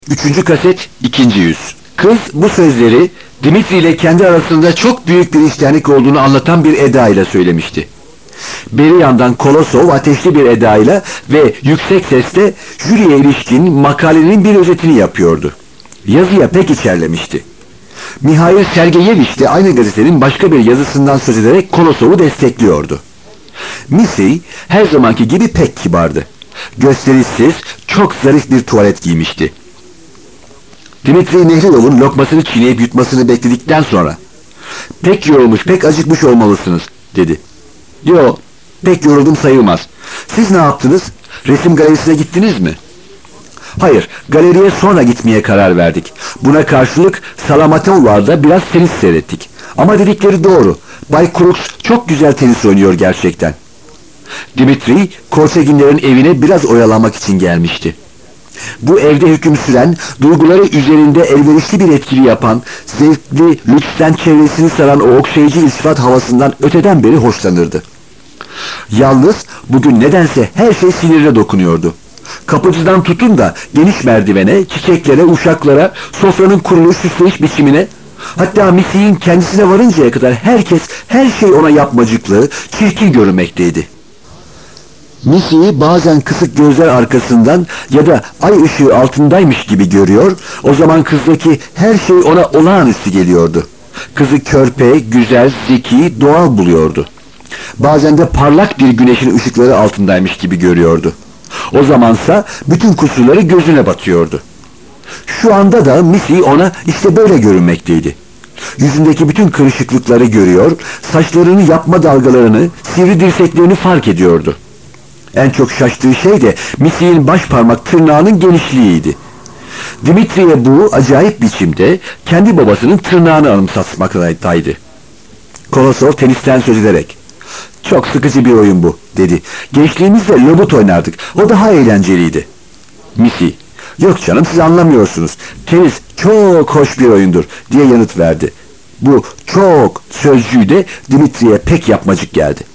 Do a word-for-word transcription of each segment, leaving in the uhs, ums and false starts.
Üçüncü kaset, ikinci yüz. Kız bu sözleri Dimitri ile kendi arasında çok büyük bir içtenlik olduğunu anlatan bir eda ile söylemişti. Beri yandan Kolosov ateşli bir edayla ve yüksek sesle jüriye ilişkin makalenin bir özetini yapıyordu. Yazıya pek içerlemişti. Mihail Sergeyeviç de aynı gazetenin başka bir yazısından söz ederek Kolosov'u destekliyordu. Missy her zamanki gibi pek kibardı. Gösterişsiz, çok zarif bir tuvalet giymişti. Dimitri Nehrilov'un lokmasını çiğneyip yutmasını bekledikten sonra "Pek yorulmuş, pek acıkmış olmalısınız," dedi. "Yo, pek yoruldum sayılmaz. Siz ne yaptınız? Resim galerisine gittiniz mi?" "Hayır, galeriye sonra gitmeye karar verdik. Buna karşılık Salamatovlar'da biraz tenis seyrettik. Ama dedikleri doğru. Bay Crooks çok güzel tenis oynuyor gerçekten." Dimitri, Korseginlerin evine biraz oyalanmak için gelmişti. Bu evde hüküm süren, duyguları üzerinde elverişli bir etkili yapan, zevkli, lütfen çevresini saran o okşayıcı iltifat havasından öteden beri hoşlanırdı. Yalnız bugün nedense her şey sinirine dokunuyordu. Kapıcıdan tutun da geniş merdivene, çiçeklere, uşaklara, sofranın kuruluş süsleyiş biçimine, hatta Missy'in kendisine varıncaya kadar herkes, her şey ona yapmacıklı, çirkin görünmekteydi. Missy'yi bazen kısık gözler arkasından ya da ay ışığı altındaymış gibi görüyor, o zaman kızdaki her şey ona olağanüstü geliyordu. Kızı körpe, güzel, zeki, doğal buluyordu. Bazen de parlak bir güneşin ışıkları altındaymış gibi görüyordu. O zamansa bütün kusurları gözüne batıyordu. Şu anda da Missy ona işte böyle görünmekteydi. Yüzündeki bütün kırışıklıkları görüyor, saçlarını yapma dalgalarını, sivri dirseklerini fark ediyordu. En çok şaştığı şey de Missy'nin baş parmak tırnağının genişliğiydi. Dimitri'ye bu acayip biçimde kendi babasının tırnağını anımsatmaktaydı. Kolosov tenisten söz ederek, "Çok sıkıcı bir oyun bu," dedi. "Gençliğimizde lobut oynardık, o daha eğlenceliydi." Missy, "Yok canım, siz anlamıyorsunuz. Tenis çok hoş bir oyundur," diye yanıt verdi. Bu "çok" sözcüğü de Dimitri'ye pek yapmacık geldi.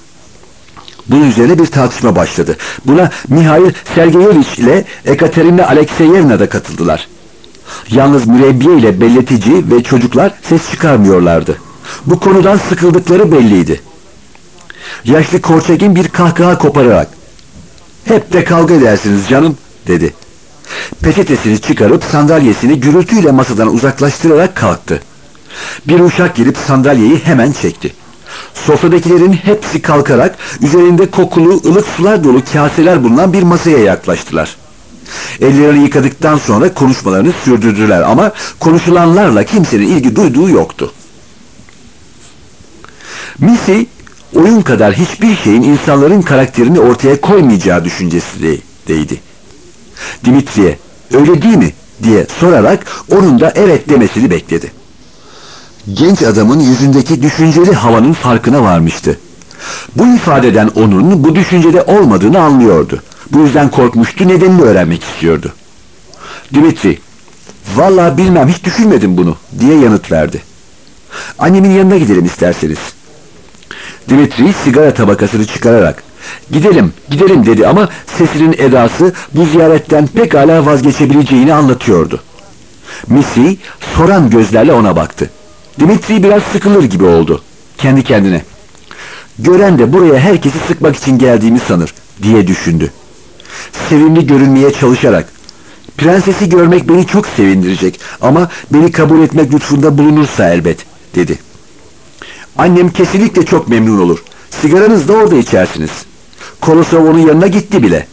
Bunun üzerine bir tartışma başladı. Buna Mihail Sergeyeviç ile Ekaterina Alekseyevna da katıldılar. Yalnız mürebbiye ile belletici ve çocuklar ses çıkarmıyorlardı. Bu konudan sıkıldıkları belliydi. Yaşlı Korçegin bir kahkaha kopararak, "Hep de kavga edersiniz canım," dedi. Peçetesini çıkarıp sandalyesini gürültüyle masadan uzaklaştırarak kalktı. Bir uşak gelip sandalyeyi hemen çekti. Sofradakilerin hepsi kalkarak üzerinde kokulu, ılık sular dolu kaseler bulunan bir masaya yaklaştılar. Ellerini yıkadıktan sonra konuşmalarını sürdürdüler ama konuşulanlarla kimsenin ilgi duyduğu yoktu. Missy, oyun kadar hiçbir şeyin insanların karakterini ortaya koymayacağı düşüncesindeydi. Dimitri'ye "Öyle değil mi?" diye sorarak onun da evet demesini bekledi. Genç adamın yüzündeki düşünceli havanın farkına varmıştı. Bu ifadeden onun bu düşüncede olmadığını anlıyordu. Bu yüzden korkmuştu, nedenini öğrenmek istiyordu. Dimitri, "Vallahi bilmem, hiç düşünmedim bunu," diye yanıt verdi. "Annemin yanına gidelim isterseniz." Dimitri sigara tabakasını çıkararak "Gidelim, gidelim," dedi ama sesinin edası bu ziyaretten pekala vazgeçebileceğini anlatıyordu. Missy soran gözlerle ona baktı. Dimitri biraz sıkılır gibi oldu. Kendi kendine, "Gören de buraya herkesi sıkmak için geldiğimi sanır," diye düşündü. Sevimli görünmeye çalışarak, "Prensesi görmek beni çok sevindirecek ama beni kabul etmek lütfunda bulunursa elbet," dedi. "Annem kesinlikle çok memnun olur. Sigaranızı da orada içersiniz." Kolosov onun yanına gitti bile.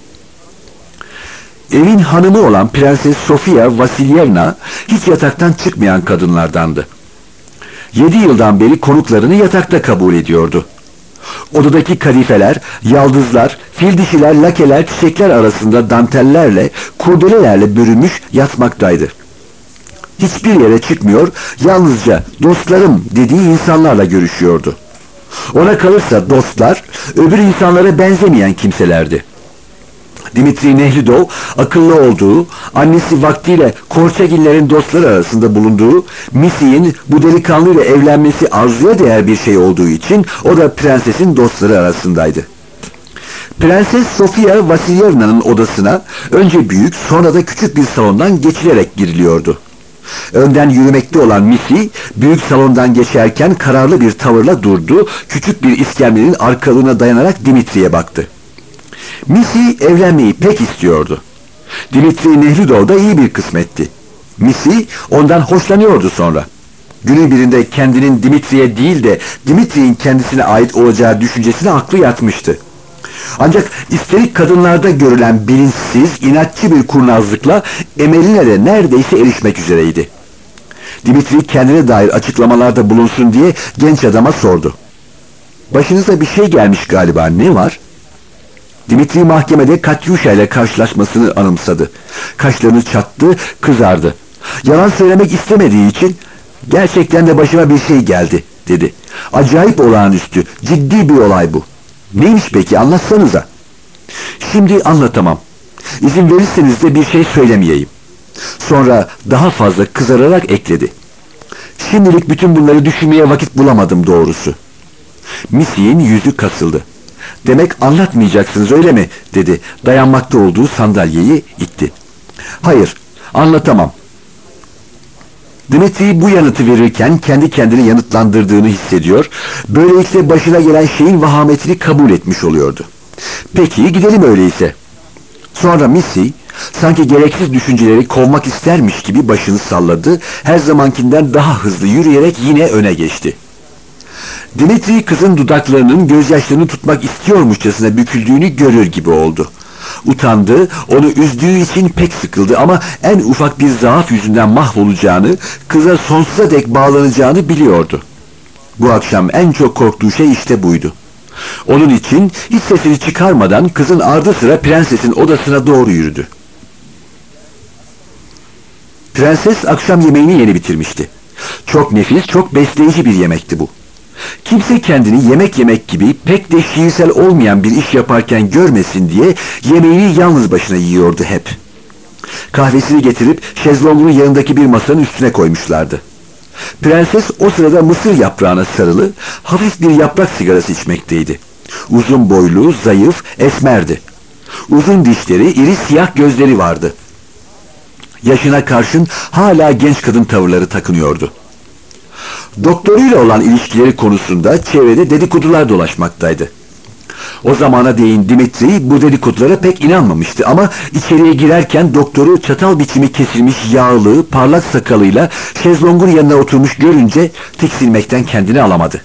Evin hanımı olan Prenses Sofia Vasilyevna hiç yataktan çıkmayan kadınlardandı. Yedi yıldan beri konuklarını yatakta kabul ediyordu. Odadaki kadifeler, yaldızlar, fil dişiler, lakeler, çiçekler arasında dantellerle, kurdelelerle bürünmüş yatmaktaydı. Hiçbir yere çıkmıyor, yalnızca "dostlarım" dediği insanlarla görüşüyordu. Ona kalırsa dostlar, öbür insanlara benzemeyen kimselerdi. Dimitri Nehridov, akıllı olduğu, annesi vaktiyle Korçegillerin dostları arasında bulunduğu, Missy'in bu delikanlıyla evlenmesi arzuya değer bir şey olduğu için o da prensesin dostları arasındaydı. Prenses Sofia Vasilyevna'nın odasına önce büyük sonra da küçük bir salondan geçilerek giriliyordu. Önden yürümekte olan Missy, büyük salondan geçerken kararlı bir tavırla durdu, küçük bir iskemlenin arkalığına dayanarak Dimitri'ye baktı. Missy evlenmeyi pek istiyordu. Dimitri Nehludov da iyi bir kısmetti. Missy ondan hoşlanıyordu sonra. Günün birinde kendinin Dimitri'ye değil de Dimitri'nin kendisine ait olacağı düşüncesine aklı yatmıştı. Ancak isterik kadınlarda görülen bilinçsiz, inatçı bir kurnazlıkla emeline de neredeyse erişmek üzereydi. Dimitri kendine dair açıklamalarda bulunsun diye genç adama sordu. Başınıza bir şey gelmiş galiba, ne var? Dimitri mahkemede Katyusha ile karşılaşmasını anımsadı. Kaşlarını çattı, kızardı. Yalan söylemek istemediği için gerçekten de başıma bir şey geldi dedi. Acayip olağanüstü, ciddi bir olay bu. Neymiş peki, anlatsanıza. Şimdi anlatamam. İzin verirseniz de bir şey söylemeyeyim. Sonra daha fazla kızararak ekledi. Şimdilik bütün bunları düşünmeye vakit bulamadım doğrusu. Missy'nin yüzü kasıldı. Demek anlatmayacaksınız öyle mi? Dedi. Dayanmakta olduğu sandalyeyi itti. Hayır, anlatamam. Dimitri bu yanıtı verirken kendi kendini yanıtlandırdığını hissediyor, böylelikle başına gelen şeyin vahametini kabul etmiş oluyordu. Peki gidelim öyleyse. Sonra Missy sanki gereksiz düşünceleri kovmak istermiş gibi başını salladı, her zamankinden daha hızlı yürüyerek yine öne geçti. Dimitri kızın dudaklarının gözyaşlarını tutmak istiyormuşçasına büküldüğünü görür gibi oldu. Utandı, onu üzdüğü için pek sıkıldı ama en ufak bir zaaf yüzünden mahvolacağını, kıza sonsuza dek bağlanacağını biliyordu. Bu akşam en çok korktuğu şey işte buydu. Onun için hiç sesini çıkarmadan kızın ardı sıra prensesin odasına doğru yürüdü. Prenses akşam yemeğini yeni bitirmişti. Çok nefis, çok besleyici bir yemekti bu. Kimse kendini yemek yemek gibi pek de şiirsel olmayan bir iş yaparken görmesin diye yemeğini yalnız başına yiyordu hep. Kahvesini getirip şezlongunun yanındaki bir masanın üstüne koymuşlardı. Prenses o sırada mısır yaprağına sarılı, hafif bir yaprak sigarası içmekteydi. Uzun boylu, zayıf, esmerdi. Uzun dişleri, iri siyah gözleri vardı. Yaşına karşın hala genç kadın tavırları takınıyordu. Doktoruyla olan ilişkileri konusunda çevrede dedikodular dolaşmaktaydı. O zamana değin Dimitri bu dedikodulara pek inanmamıştı ama içeriye girerken doktoru çatal biçimi kesilmiş yağlı, parlak sakalıyla şezlongun yanına oturmuş görünce tiksinmekten kendini alamadı.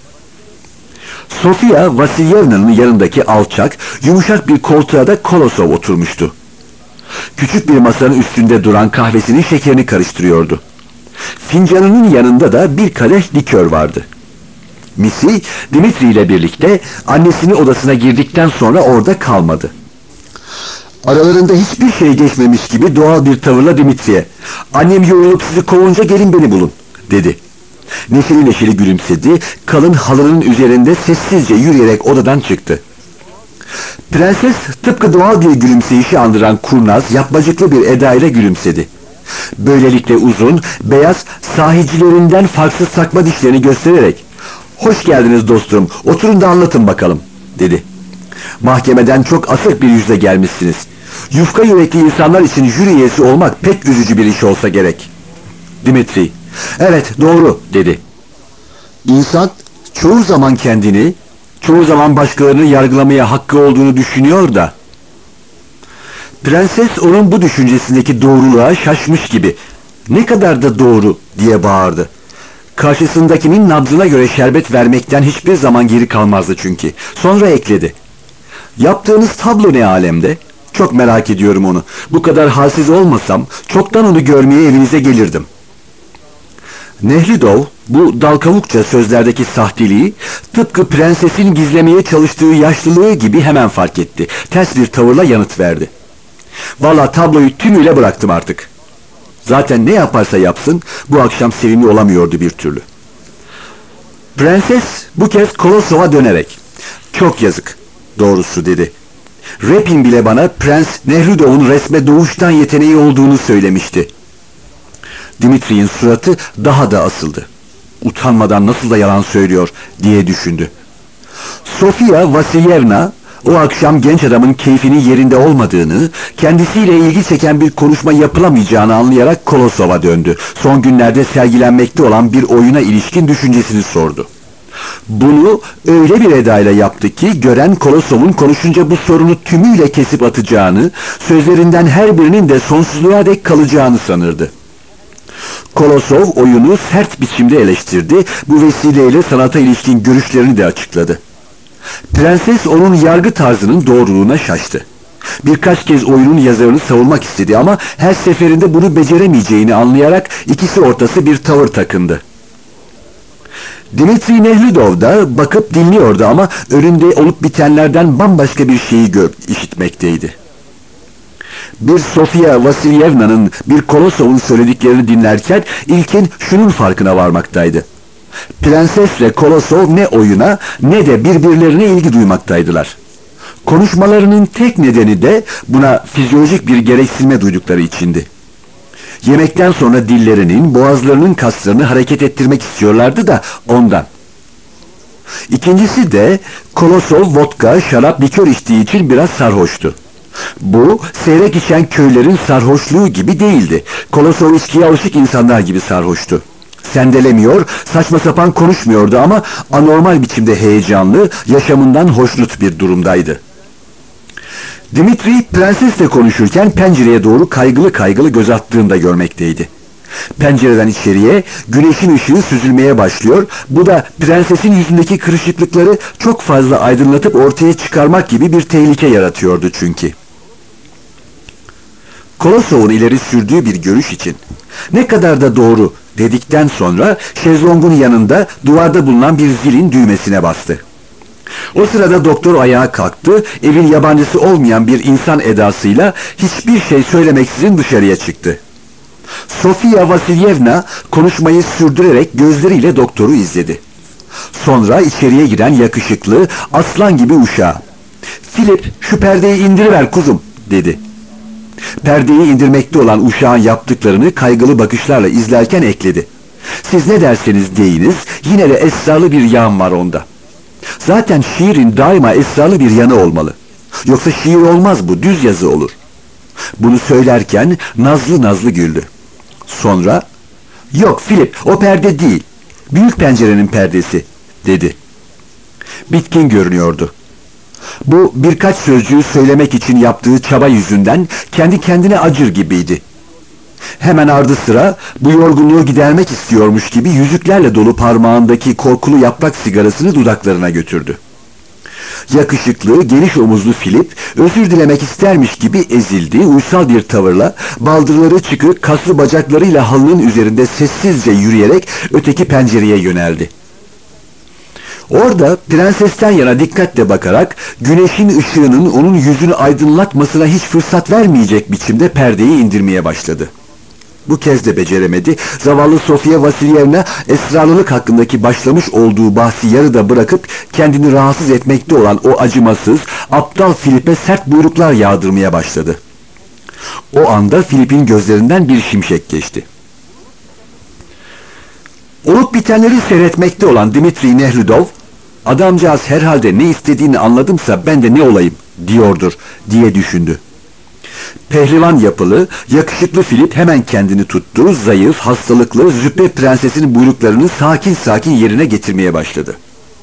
Sofia Vasilyevna'nın yanındaki alçak, yumuşak bir koltuğa da Kolosov oturmuştu. Küçük bir masanın üstünde duran kahvesinin şekerini karıştırıyordu. Fincanının yanında da bir kadeh likör vardı. Missy, Dimitri ile birlikte annesinin odasına girdikten sonra orada kalmadı. Aralarında hiçbir şey geçmemiş gibi doğal bir tavırla Dimitri'ye, "Annem yorulup sizi kovunca gelin beni bulun," dedi. Neşeli neşeli gülümsedi, kalın halının üzerinde sessizce yürüyerek odadan çıktı. Prenses tıpkı doğal bir gülümseyişi andıran kurnaz, yapmacıklı bir eda ile gülümsedi. Böylelikle uzun, beyaz, sahicilerinden farksız sakma dişlerini göstererek, "Hoş geldiniz dostum, oturun da anlatın bakalım," dedi. "Mahkemeden çok asık bir yüzle gelmişsiniz. Yufka yürekli insanlar için jüri üyesi olmak pek üzücü bir iş olsa gerek." Dimitri, "Evet, doğru," dedi. "İnsan çoğu zaman kendini, çoğu zaman başkalarını yargılamaya hakkı olduğunu düşünüyor da..." Prenses onun bu düşüncesindeki doğruluğa şaşmış gibi, "Ne kadar da doğru," diye bağırdı. Karşısındakinin nabzına göre şerbet vermekten hiçbir zaman geri kalmazdı çünkü. Sonra ekledi, "Yaptığınız tablo ne alemde? Çok merak ediyorum onu. Bu kadar halsiz olmasam çoktan onu görmeye evinize gelirdim." Nehludov bu dal kavukça sözlerdeki sahteliği tıpkı prensesin gizlemeye çalıştığı yaşlılığı gibi hemen fark etti. Ters bir tavırla yanıt verdi. "Vallahi tabloyu tümüyle bıraktım artık." Zaten ne yaparsa yapsın bu akşam sevimli olamıyordu bir türlü. Prenses bu kez Kolosov'a dönerek, "Çok yazık doğrusu," dedi. "Repin bile bana Prens Nehludov'un resme doğuştan yeteneği olduğunu söylemişti." Dimitri'nin suratı daha da asıldı. Utanmadan nasıl da yalan söylüyor diye düşündü. Sofia Vasilyevna O akşam genç adamın keyfinin yerinde olmadığını, kendisiyle ilgi çeken bir konuşma yapılamayacağını anlayarak Kolosov'a döndü. Son günlerde sergilenmekte olan bir oyuna ilişkin düşüncesini sordu. Bunu öyle bir edayla yaptı ki gören Kolosov'un konuşunca bu sorunu tümüyle kesip atacağını, sözlerinden her birinin de sonsuzluğa dek kalacağını sanırdı. Kolosov oyunu sert biçimde eleştirdi, bu vesileyle sanata ilişkin görüşlerini de açıkladı. Prenses onun yargı tarzının doğruluğuna şaştı. Birkaç kez oyunun yazarını savunmak istedi ama her seferinde bunu beceremeyeceğini anlayarak ikisi ortası bir tavır takındı. Dimitri Nehlidov da bakıp dinliyordu ama önünde olup bitenlerden bambaşka bir şeyi gör, işitmekteydi. Bir Sofia Vasilyevna'nın, bir Kolosov'un söylediklerini dinlerken ilkin şunun farkına varmaktaydı. Prensesle Kolosov ne oyuna ne de birbirlerine ilgi duymaktaydılar. Konuşmalarının tek nedeni de buna fizyolojik bir gereksinme duydukları içindi. Yemekten sonra dillerinin, boğazlarının kaslarını hareket ettirmek istiyorlardı da ondan. İkincisi de Kolosov vodka, şarap, likör içtiği için biraz sarhoştu. Bu, seyrek içen köylerin sarhoşluğu gibi değildi. Kolosov içkiye alışık insanlar gibi sarhoştu. Sendelemiyor, saçma sapan konuşmuyordu ama anormal biçimde heyecanlı, yaşamından hoşnut bir durumdaydı. Dimitri, prensesle konuşurken pencereye doğru kaygılı kaygılı göz attığında görmekteydi. Pencereden içeriye güneşin ışığı süzülmeye başlıyor, bu da prensesin yüzündeki kırışıklıkları çok fazla aydınlatıp ortaya çıkarmak gibi bir tehlike yaratıyordu çünkü. Kolosov'un ileri sürdüğü bir görüş için ne kadar da doğru dedikten sonra şezlongun yanında duvarda bulunan bir zilin düğmesine bastı. O sırada doktor ayağa kalktı, evin yabancısı olmayan bir insan edasıyla hiçbir şey söylemeksizin dışarıya çıktı. Sofia Vasilyevna konuşmayı sürdürerek gözleriyle doktoru izledi. Sonra içeriye giren yakışıklı, aslan gibi uşağı, "Filip, şu perdeyi indiriver kuzum," dedi. Perdeyi indirmekte olan uşağın yaptıklarını kaygılı bakışlarla izlerken ekledi. "Siz ne derseniz deyiniz, yine de esrarlı bir yan var onda. Zaten şiirin daima esrarlı bir yanı olmalı. Yoksa şiir olmaz bu, düz yazı olur." Bunu söylerken nazlı nazlı güldü. Sonra, "Yok Filip, o perde değil, büyük pencerenin perdesi," dedi. Bitkin görünüyordu. Bu birkaç sözcüğü söylemek için yaptığı çaba yüzünden kendi kendine acır gibiydi. Hemen ardı sıra bu yorgunluğu gidermek istiyormuş gibi yüzüklerle dolu parmağındaki korkulu yaprak sigarasını dudaklarına götürdü. Yakışıklı, geniş omuzlu Filip özür dilemek istermiş gibi ezildi, uysal bir tavırla baldırları çıkık, kaslı bacaklarıyla halının üzerinde sessizce yürüyerek öteki pencereye yöneldi. Orada prensesten yana dikkatle bakarak güneşin ışığının onun yüzünü aydınlatmasına hiç fırsat vermeyecek biçimde perdeyi indirmeye başladı. Bu kez de beceremedi. Zavallı Sofia Vasilyevna esrarlılık hakkındaki başlamış olduğu bahsi yarıda bırakıp kendini rahatsız etmekte olan o acımasız, aptal Filip'e sert buyruklar yağdırmaya başladı. O anda Filip'in gözlerinden bir şimşek geçti. Olup bitenleri seyretmekte olan Dimitri Nehlidov, "Adamcağız herhalde ne istediğini anladımsa ben de ne olayım diyordur," diye düşündü. Pehlivan yapılı, yakışıklı Filip hemen kendini tuttu, zayıf, hastalıklı, züppe prensesinin buyruklarını sakin sakin yerine getirmeye başladı.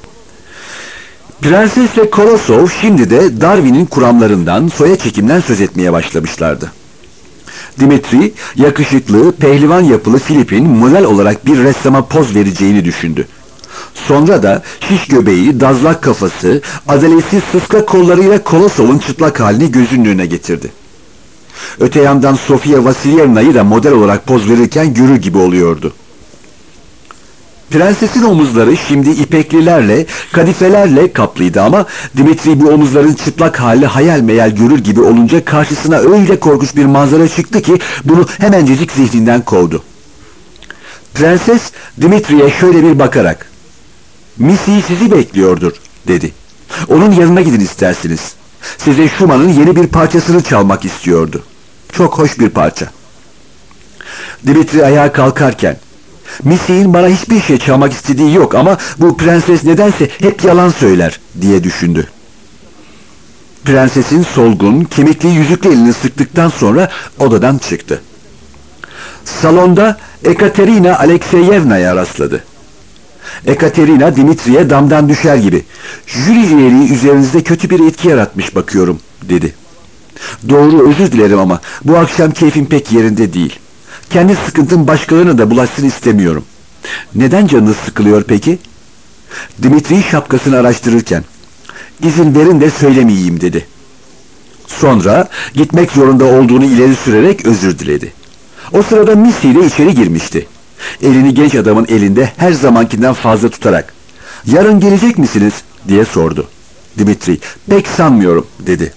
Prenses ve Kolosov şimdi de Darwin'in kuramlarından, soya çekimden söz etmeye başlamışlardı. Dimitri, yakışıklı, pehlivan yapılı Filip'in model olarak bir ressama poz vereceğini düşündü. Sonra da şiş göbeği, dazlak kafası, adaletsiz sıska kollarıyla Kolosov'un çıplak halini gözünün önüne getirdi. Öte yandan Sofia Vasilyevna'yı da model olarak poz verirken görür gibi oluyordu. Prensesin omuzları şimdi ipeklilerle, kadifelerle kaplıydı ama Dimitri bu omuzların çıplak hali hayal meyal görür gibi olunca karşısına öyle korkunç bir manzara çıktı ki bunu hemencecik zihninden kovdu. Prenses Dimitri'ye şöyle bir bakarak, "Missy sizi bekliyordur," dedi. "Onun yanına gidin isterseniz. Size Schumann'ın yeni bir parçasını çalmak istiyordu. Çok hoş bir parça." Dimitri ayağa kalkarken, "Missy'nin bana hiçbir şey çalmak istediği yok ama bu prenses nedense hep yalan söyler," diye düşündü. Prensesin solgun, kemikli yüzüklü elini sıktıktan sonra odadan çıktı. Salonda Ekaterina Alekseyevna'ya rastladı. Ekaterina, Dimitri'ye damdan düşer gibi, "Jüri üyeliği üzerinizde kötü bir etki yaratmış bakıyorum," dedi. "Doğru, özür dilerim ama bu akşam keyfim pek yerinde değil. Kendi sıkıntım başkalarına da bulaşsın istemiyorum." "Neden canınız sıkılıyor peki?" Dimitri şapkasını araştırırken, "İzin verin de söylemeyeyim," dedi. Sonra gitmek zorunda olduğunu ileri sürerek özür diledi. O sırada Missy de içeri girmişti. Elini genç adamın elinde her zamankinden fazla tutarak, "Yarın gelecek misiniz?" diye sordu. Dimitri, "Pek sanmıyorum," dedi.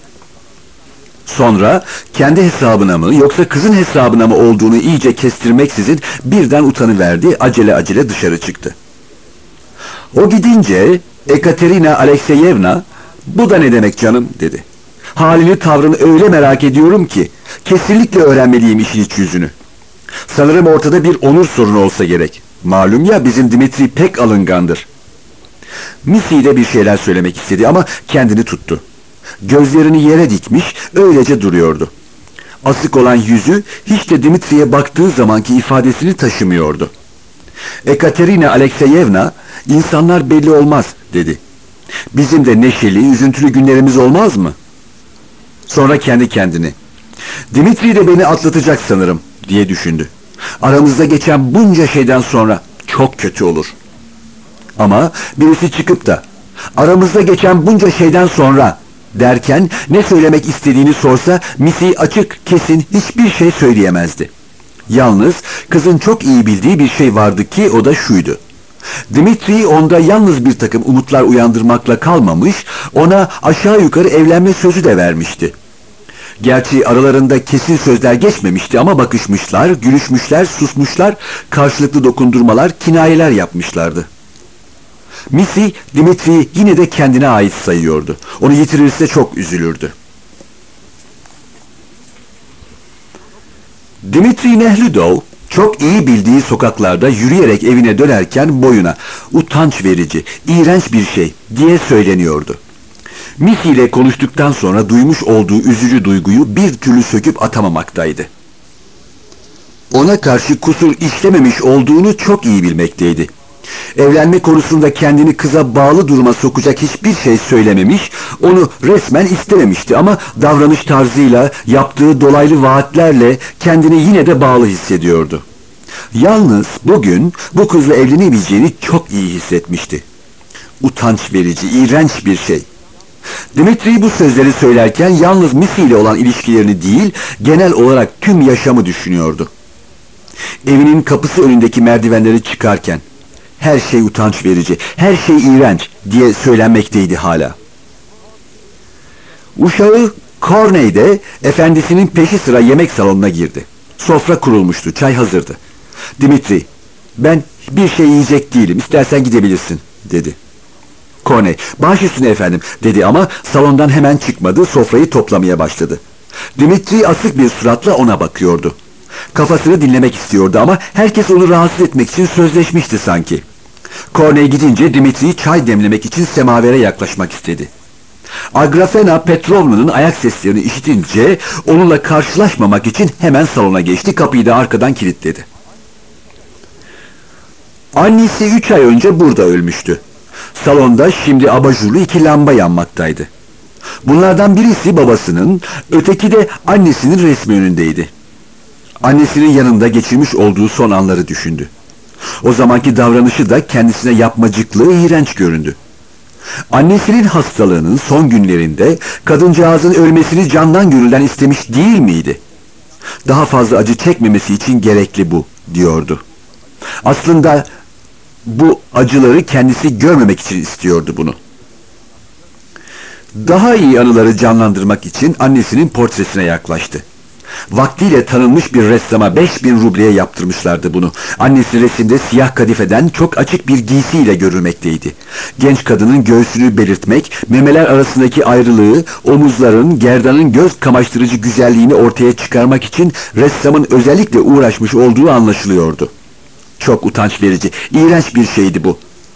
Sonra kendi hesabına mı yoksa kızın hesabına mı olduğunu iyice kestirmeksizin birden utanıverdi, acele acele dışarı çıktı. O gidince Ekaterina Alekseyevna, "Bu da ne demek canım?" dedi. "Halini, tavrını öyle merak ediyorum ki kesinlikle öğrenmeliyim işin iç yüzünü. Sanırım ortada bir onur sorunu olsa gerek. Malum ya, bizim Dimitri pek alıngandır." Missy de bir şeyler söylemek istedi ama kendini tuttu. Gözlerini yere dikmiş, öylece duruyordu. Asık olan yüzü hiç de Dimitri'ye baktığı zamanki ifadesini taşımıyordu. Ekaterina Alekseyevna, "İnsanlar belli olmaz," dedi. "Bizim de neşeli, üzüntülü günlerimiz olmaz mı?" Sonra kendi kendine, "Dimitri de beni atlatacak sanırım," diye düşündü. "Aramızda geçen bunca şeyden sonra çok kötü olur." Ama birisi çıkıp da "Aramızda geçen bunca şeyden sonra" derken ne söylemek istediğini sorsa Missy açık, kesin hiçbir şey söyleyemezdi. Yalnız kızın çok iyi bildiği bir şey vardı ki o da şuydu: Dimitri onda yalnız bir takım umutlar uyandırmakla kalmamış, ona aşağı yukarı evlenme sözü de vermişti. Gerçi aralarında kesin sözler geçmemişti ama bakışmışlar, gülüşmüşler, susmuşlar, karşılıklı dokundurmalar, kinayeler yapmışlardı. Missy, Dimitri'yi yine de kendine ait sayıyordu. Onu yitirirse çok üzülürdü. Dimitri Nehludov, çok iyi bildiği sokaklarda yürüyerek evine dönerken boyuna "Utanç verici, iğrenç bir şey," diye söyleniyordu. Missy ile konuştuktan sonra duymuş olduğu üzücü duyguyu bir türlü söküp atamamaktaydı. Ona karşı kusur işlememiş olduğunu çok iyi bilmekteydi. Evlenme konusunda kendini kıza bağlı duruma sokacak hiçbir şey söylememiş, onu resmen istememişti ama davranış tarzıyla, yaptığı dolaylı vaatlerle kendini yine de bağlı hissediyordu. Yalnız bugün bu kızla evlenebileceğini çok iyi hissetmişti. Utanç verici, iğrenç bir şey. Dimitri bu sözleri söylerken yalnız Missy ile olan ilişkilerini değil, genel olarak tüm yaşamı düşünüyordu. Evinin kapısı önündeki merdivenleri çıkarken, "Her şey utanç verici, her şey iğrenç," diye söylenmekteydi hala. Uşağı Corney de efendisinin peşi sıra yemek salonuna girdi. Sofra kurulmuştu, çay hazırdı. "Dimitri, ben bir şey yiyecek değilim, istersen gidebilirsin," dedi. Corney, "Baş üstüne efendim," dedi ama salondan hemen çıkmadı, sofrayı toplamaya başladı. Dimitri asık bir suratla ona bakıyordu. Kafasını dinlemek istiyordu ama herkes onu rahatsız etmek için sözleşmişti sanki. Corney gidince Dimitri çay demlemek için semavere yaklaşmak istedi. Agrafena Petrovna'nın ayak seslerini işitince onunla karşılaşmamak için hemen salona geçti, kapıyı da arkadan kilitledi. Annesi üç ay önce burada ölmüştü. Salonda şimdi abajurlu iki lamba yanmaktaydı. Bunlardan birisi babasının, öteki de annesinin resmi önündeydi. Annesinin yanında geçirmiş olduğu son anları düşündü. O zamanki davranışı da kendisine yapmacıklı, iğrenç göründü. Annesinin hastalığının son günlerinde kadıncağızın ölmesini candan gönülden istemiş değil miydi? Daha fazla acı çekmemesi için gerekli bu, diyordu. Aslında bu acıları kendisi görmemek için istiyordu bunu. Daha iyi anıları canlandırmak için annesinin portresine yaklaştı. Vaktiyle tanınmış bir ressama beş bin rubleye yaptırmışlardı bunu. Annesi resimde siyah kadifeden çok açık bir giysiyle görülmekteydi. Genç kadının göğsünü belirtmek, memeler arasındaki ayrılığı, omuzların, gerdanın göz kamaştırıcı güzelliğini ortaya çıkarmak için ressamın özellikle uğraşmış olduğu anlaşılıyordu. Çok utanç verici, iğrenç bir şeydi bu.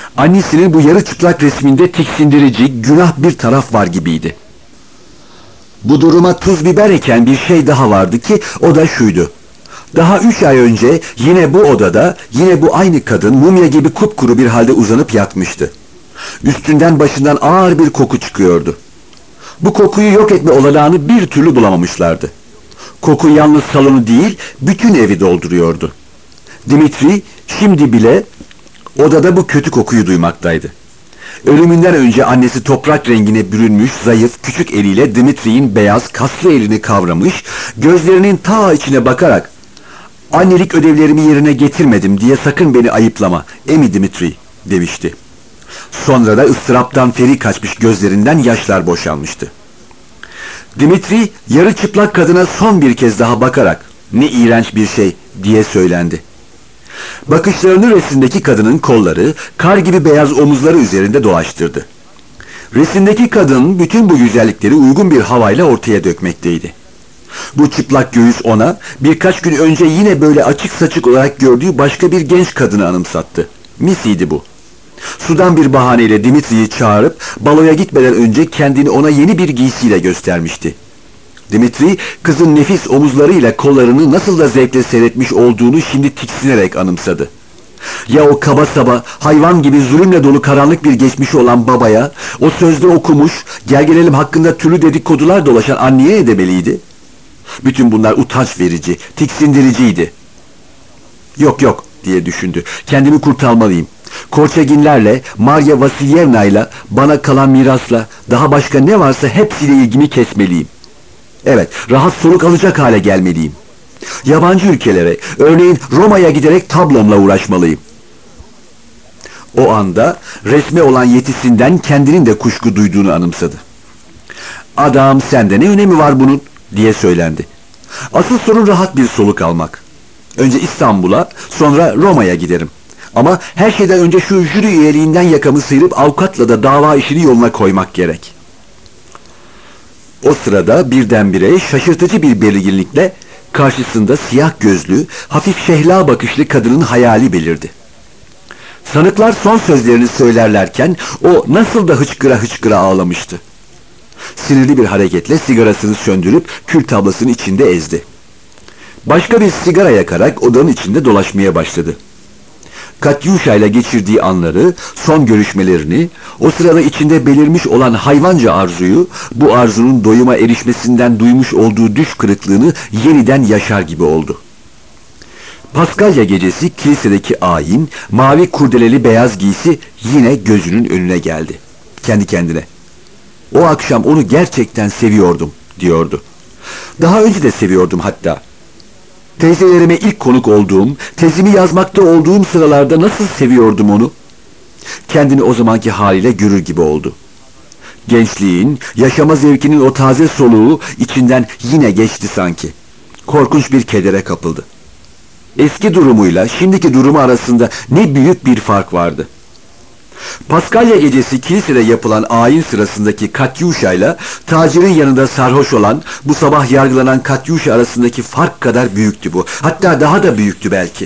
Annesinin bu yarı çıplak resminde tiksindirici, günah bir taraf var gibiydi. Bu duruma tuz biber eken bir şey daha vardı ki o da şuydu. Daha üç ay önce yine bu odada yine bu aynı kadın mumya gibi kupkuru bir halde uzanıp yatmıştı. Üstünden başından ağır bir koku çıkıyordu. Bu kokuyu yok etme olanağını bir türlü bulamamışlardı. Koku yalnız salonu değil, bütün evi dolduruyordu. Dimitri şimdi bile odada bu kötü kokuyu duymaktaydı. Ölümünden önce annesi toprak rengine bürünmüş, zayıf, küçük eliyle Dimitri'nin beyaz, kaslı elini kavramış, gözlerinin ta içine bakarak "Annelik ödevlerimi yerine getirmedim diye sakın beni ayıplama, emi Dimitri," demişti. Sonra da ıstıraptan feri kaçmış gözlerinden yaşlar boşalmıştı. Dimitri yarı çıplak kadına son bir kez daha bakarak "Ne iğrenç bir şey," diye söylendi. Bakışlarını resimdeki kadının kolları, kar gibi beyaz omuzları üzerinde dolaştırdı. Resimdeki kadın bütün bu güzellikleri uygun bir havayla ortaya dökmekteydi. Bu çıplak göğüs ona birkaç gün önce yine böyle açık saçık olarak gördüğü başka bir genç kadını anımsattı. Missy'di bu. Sudan bir bahaneyle Dimitri'yi çağırıp baloya gitmeden önce kendini ona yeni bir giysiyle göstermişti. Dimitri, kızın nefis omuzlarıyla kollarını nasıl da zevkle seyretmiş olduğunu şimdi tiksinerek anımsadı. Ya o kaba saba, hayvan gibi zulümle dolu karanlık bir geçmişi olan babaya, o sözde okumuş, gel gelelim hakkında türlü dedikodular dolaşan anneye ne demeliydi? Bütün bunlar utanç verici, tiksindiriciydi. Yok yok diye düşündü. Kendimi kurtarmalıyım. Korçaginlerle, Marya Vasilyevna'yla, bana kalan mirasla, daha başka ne varsa hepsiyle ilgimi kesmeliyim. Evet, rahat soluk alacak hale gelmeliyim. Yabancı ülkelere, örneğin Roma'ya giderek tablomla uğraşmalıyım. O anda resme olan yetisinden kendinin de kuşku duyduğunu anımsadı. "Adam, sende ne önemi var bunun?" diye söylendi. "Asıl sorun rahat bir soluk almak. Önce İstanbul'a, sonra Roma'ya giderim. Ama her şeyden önce şu jüri üyeliğinden yakamı sıyırıp avukatla da dava işini yoluna koymak gerek." O sırada birdenbire şaşırtıcı bir belirginlikle karşısında siyah gözlü, hafif şehla bakışlı kadının hayali belirdi. Sanıklar son sözlerini söylerlerken o nasıl da hıçkıra hıçkıra ağlamıştı. Sinirli bir hareketle sigarasını söndürüp kül tablasının içinde ezdi. Başka bir sigara yakarak odanın içinde dolaşmaya başladı. Katyusha ile geçirdiği anları, son görüşmelerini, o sırada içinde belirmiş olan hayvanca arzuyu, bu arzunun doyuma erişmesinden duymuş olduğu düş kırıklığını yeniden yaşar gibi oldu. Paskalya gecesi kilisedeki ayin, mavi kurdeleli beyaz giysi yine gözünün önüne geldi. Kendi kendine. "O akşam onu gerçekten seviyordum," diyordu. "Daha önce de seviyordum hatta. Teyzelerime ilk konuk olduğum, tezimi yazmakta olduğum sıralarda nasıl seviyordum onu?" Kendini o zamanki haliyle görür gibi oldu. Gençliğin, yaşama zevkinin o taze soluğu içinden yine geçti sanki. Korkunç bir kedere kapıldı. Eski durumuyla şimdiki durumu arasında ne büyük bir fark vardı. Paskalya gecesi kilisede yapılan ayin sırasındaki Katyusha ile tacirin yanında sarhoş olan, bu sabah yargılanan Katyusha arasındaki fark kadar büyüktü bu. Hatta daha da büyüktü belki.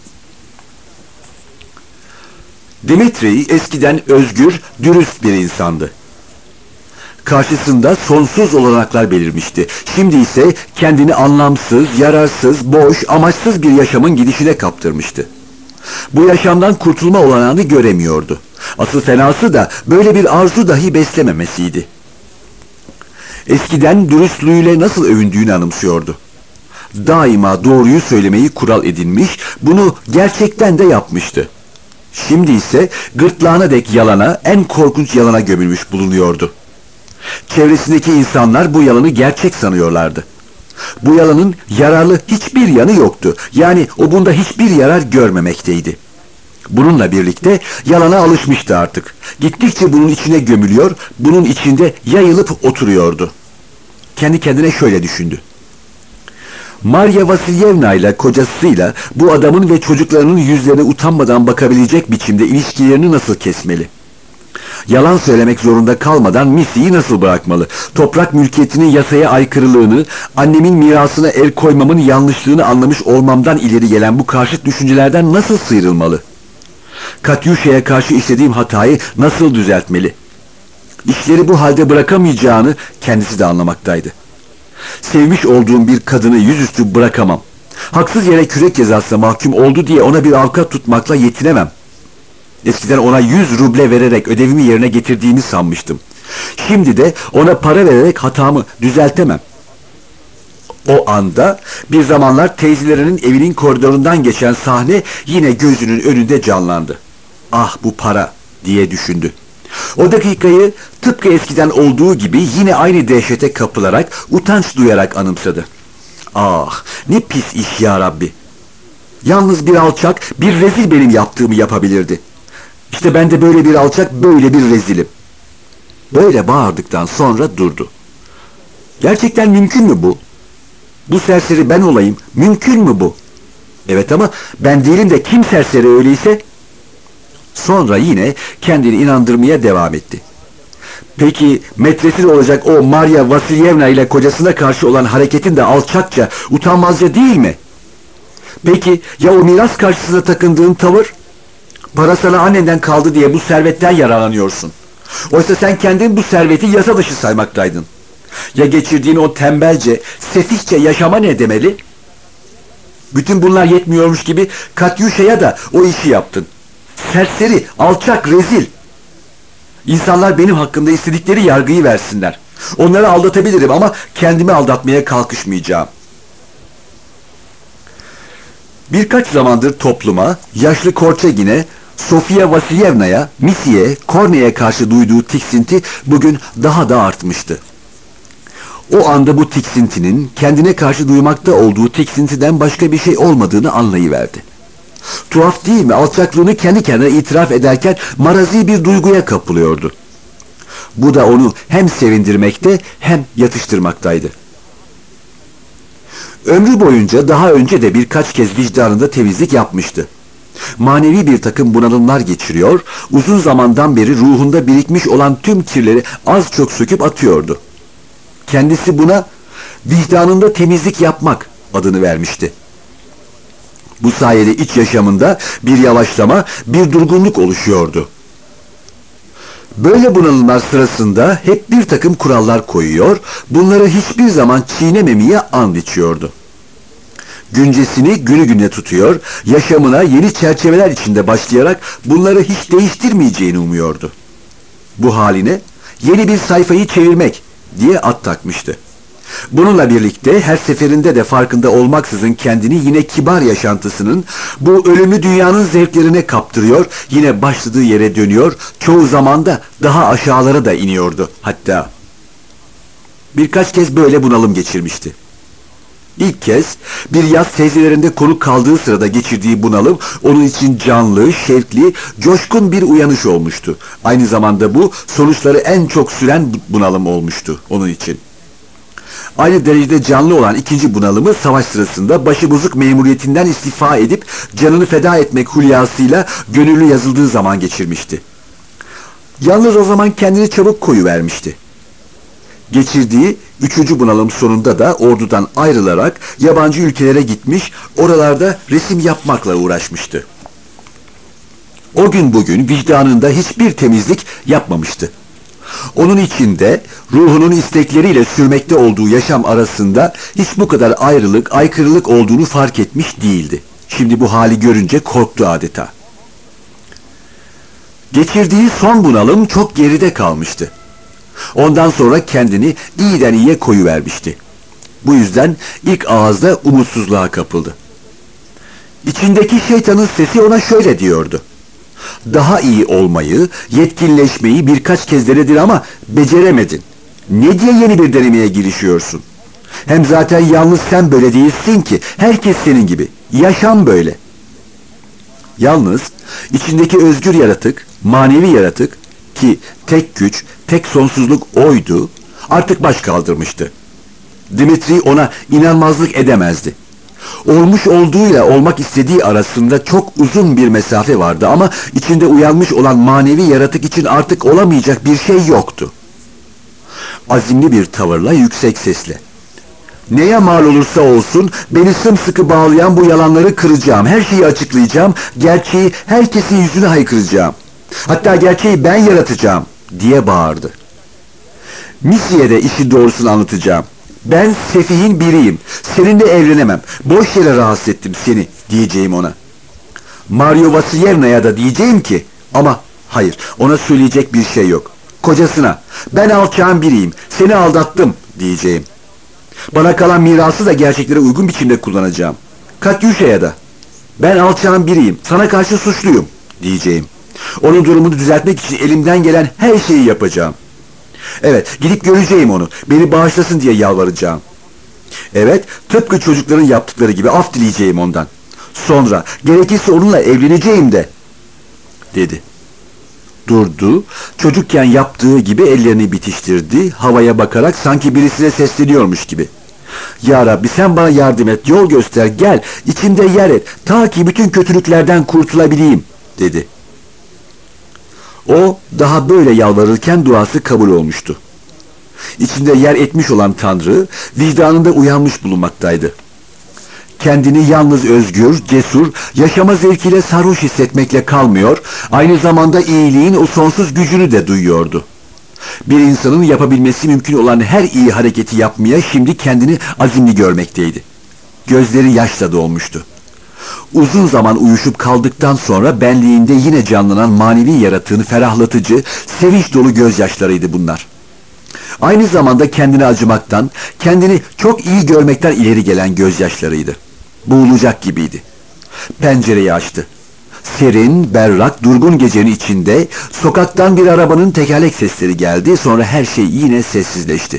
Dimitri eskiden özgür, dürüst bir insandı. Karşısında sonsuz olanaklar belirmişti. Şimdi ise kendini anlamsız, yararsız, boş, amaçsız bir yaşamın gidişine kaptırmıştı. Bu yaşamdan kurtulma olanağını göremiyordu. Asıl fenası da böyle bir arzu dahi beslememesiydi. Eskiden dürüstlüğüyle nasıl övündüğünü anımsıyordu. Daima doğruyu söylemeyi kural edinmiş, bunu gerçekten de yapmıştı. Şimdi ise gırtlağına dek yalana, en korkunç yalana gömülmüş bulunuyordu. Çevresindeki insanlar bu yalanı gerçek sanıyorlardı. Bu yalanın yararlı hiçbir yanı yoktu. Yani o bunda hiçbir yarar görmemekteydi. Bununla birlikte yalana alışmıştı artık. Gittikçe bunun içine gömülüyor, bunun içinde yayılıp oturuyordu. Kendi kendine şöyle düşündü. Marya Vasilyevna ile kocasıyla bu adamın ve çocuklarının yüzlerine utanmadan bakabilecek biçimde ilişkilerini nasıl kesmeli? Yalan söylemek zorunda kalmadan Missy'yi nasıl bırakmalı? Toprak mülkiyetinin yasaya aykırılığını, annemin mirasına el koymamın yanlışlığını anlamış olmamdan ileri gelen bu karşıt düşüncelerden nasıl sıyrılmalı? Katyuşa'ya karşı işlediğim hatayı nasıl düzeltmeli? İşleri bu halde bırakamayacağını kendisi de anlamaktaydı. Sevmiş olduğum bir kadını yüzüstü bırakamam. Haksız yere kürek cezasına mahkum oldu diye ona bir avukat tutmakla yetinemem. Eskiden ona yüz ruble vererek ödevimi yerine getirdiğimi sanmıştım. Şimdi de ona para vererek hatamı düzeltemem. O anda bir zamanlar teyzelerinin evinin koridorundan geçen sahne yine gözünün önünde canlandı. Ah bu para diye düşündü. O dakikayı tıpkı eskiden olduğu gibi yine aynı dehşete kapılarak, utanç duyarak anımsadı. Ah ne pis iş ya Rabbi. Yalnız bir alçak, bir rezil benim yaptığımı yapabilirdi. İşte ben de böyle bir alçak, böyle bir rezilim. Böyle bağırdıktan sonra durdu. Gerçekten mümkün mü bu? Bu serseri ben olayım, mümkün mü bu? Evet ama ben değilim de kim serseri öyleyse? Sonra yine kendini inandırmaya devam etti. Peki metresi olacak o Maria Vasilyevna ile kocasına karşı olan hareketin de alçakça, utanmazca değil mi? Peki ya o miras karşısında takındığın tavır? Para sana annenden kaldı diye bu servetten yararlanıyorsun. Oysa sen kendin bu serveti yasa dışı saymaktaydın. Ya geçirdiğin o tembelce, sefihçe yaşama ne demeli? Bütün bunlar yetmiyormuş gibi Katyuşa'ya da o işi yaptın. Serseri, alçak, rezil. İnsanlar benim hakkımda istedikleri yargıyı versinler. Onları aldatabilirim ama kendimi aldatmaya kalkışmayacağım. Birkaç zamandır topluma, yaşlı Korçegin'e, Sofia Vasilyevna'ya, Misi'ye, Korne'ye karşı duyduğu tiksinti bugün daha da artmıştı. O anda bu tiksintinin kendine karşı duymakta olduğu tiksintiden başka bir şey olmadığını anlayıverdi. Tuhaf değil mi? Alçaklığını kendi kendine itiraf ederken marazi bir duyguya kapılıyordu. Bu da onu hem sevindirmekte hem yatıştırmaktaydı. Ömrü boyunca daha önce de birkaç kez vicdanında temizlik yapmıştı. Manevi bir takım bunalımlar geçiriyor, uzun zamandan beri ruhunda birikmiş olan tüm kirleri az çok söküp atıyordu. Kendisi buna vicdanında temizlik yapmak adını vermişti. Bu sayede iç yaşamında bir yavaşlama, bir durgunluk oluşuyordu. Böyle bunalımlar sırasında hep bir takım kurallar koyuyor, bunları hiçbir zaman çiğnememeye and içiyordu. Güncesini günü gününe tutuyor, yaşamına yeni çerçeveler içinde başlayarak bunları hiç değiştirmeyeceğini umuyordu. Bu haline yeni bir sayfayı çevirmek diye ad takmıştı. Bununla birlikte her seferinde de farkında olmaksızın kendini yine kibar yaşantısının, bu ölümlü dünyanın zevklerine kaptırıyor, yine başladığı yere dönüyor, çoğu zaman da daha aşağılara da iniyordu hatta. Birkaç kez böyle bunalım geçirmişti. İlk kez bir yaz teyzelerinde konuk kaldığı sırada geçirdiği bunalım onun için canlı, şevkli, coşkun bir uyanış olmuştu. Aynı zamanda bu sonuçları en çok süren bunalım olmuştu onun için. Aynı derecede canlı olan ikinci bunalımı savaş sırasında başıbozuk memuriyetinden istifa edip canını feda etmek hulyasıyla gönüllü yazıldığı zaman geçirmişti. Yalnız o zaman kendini çabuk koyuvermişti. Geçirdiği üçüncü bunalım sonunda da ordudan ayrılarak yabancı ülkelere gitmiş, oralarda resim yapmakla uğraşmıştı. O gün bugün vicdanında hiçbir temizlik yapmamıştı. Onun içinde ruhunun istekleriyle sürmekte olduğu yaşam arasında hiç bu kadar ayrılık, aykırılık olduğunu fark etmiş değildi. Şimdi bu hali görünce korktu adeta. Geçirdiği son bunalım çok geride kalmıştı. Ondan sonra kendini iyiden iyiye koyuvermişti. Bu yüzden ilk ağızda umutsuzluğa kapıldı. İçindeki şeytanın sesi ona şöyle diyordu: daha iyi olmayı, yetkinleşmeyi birkaç kez denedin ama beceremedin. Ne diye yeni bir denemeye girişiyorsun? Hem zaten yalnız sen böyle değilsin ki, herkes senin gibi. Yaşam böyle. Yalnız içindeki özgür yaratık, manevi yaratık ki tek güç, tek sonsuzluk oydu, artık baş kaldırmıştı. Dimitri ona inanmazlık edemezdi. Olmuş olduğuyla olmak istediği arasında çok uzun bir mesafe vardı ama içinde uyanmış olan manevi yaratık için artık olamayacak bir şey yoktu. Azimli bir tavırla, yüksek sesle: Neye mal olursa olsun beni sımsıkı bağlayan bu yalanları kıracağım. Her şeyi açıklayacağım. Gerçeği herkesin yüzüne haykıracağım. Hatta gerçeği ben yaratacağım diye bağırdı. Missie'ye de işin doğrusunu anlatacağım. Ben sefihin biriyim. Seninle evlenemem. Boş yere rahatsız ettim seni diyeceğim ona. Mario Vasilyevna'ya da diyeceğim ki ama hayır, ona söyleyecek bir şey yok. Kocasına ben alçağın biriyim. Seni aldattım diyeceğim. Bana kalan mirası da gerçeklere uygun biçimde kullanacağım. Katyuşa'ya da ben alçağın biriyim. Sana karşı suçluyum diyeceğim. Onun durumunu düzeltmek için elimden gelen her şeyi yapacağım. Evet, gidip göreceğim onu. Beni bağışlasın diye yalvaracağım. Evet, tıpkı çocukların yaptıkları gibi af dileyeceğim ondan. Sonra gerekirse onunla evleneceğim de dedi. Durdu, çocukken yaptığı gibi ellerini bitiştirdi, havaya bakarak sanki birisine sesleniyormuş gibi. Ya Rabbi sen bana yardım et, yol göster, gel, içimde yer et, ta ki bütün kötülüklerden kurtulabileyim dedi. O daha böyle yalvarırken duası kabul olmuştu. İçinde yer etmiş olan Tanrı vicdanında uyanmış bulunmaktaydı. Kendini yalnız özgür, cesur, yaşama zevkiyle sarhoş hissetmekle kalmıyor, aynı zamanda iyiliğin o sonsuz gücünü de duyuyordu. Bir insanın yapabilmesi mümkün olan her iyi hareketi yapmaya şimdi kendini azimli görmekteydi. Gözleri yaşla dolmuştu. Uzun zaman uyuşup kaldıktan sonra benliğinde yine canlanan manevi yaratığını ferahlatıcı, sevinç dolu gözyaşlarıydı bunlar. Aynı zamanda kendini acımaktan, kendini çok iyi görmekten ileri gelen gözyaşlarıydı. Boğulacak gibiydi. Pencereyi açtı. Serin, berrak, durgun gecenin içinde sokaktan bir arabanın tekerlek sesleri geldi, sonra her şey yine sessizleşti.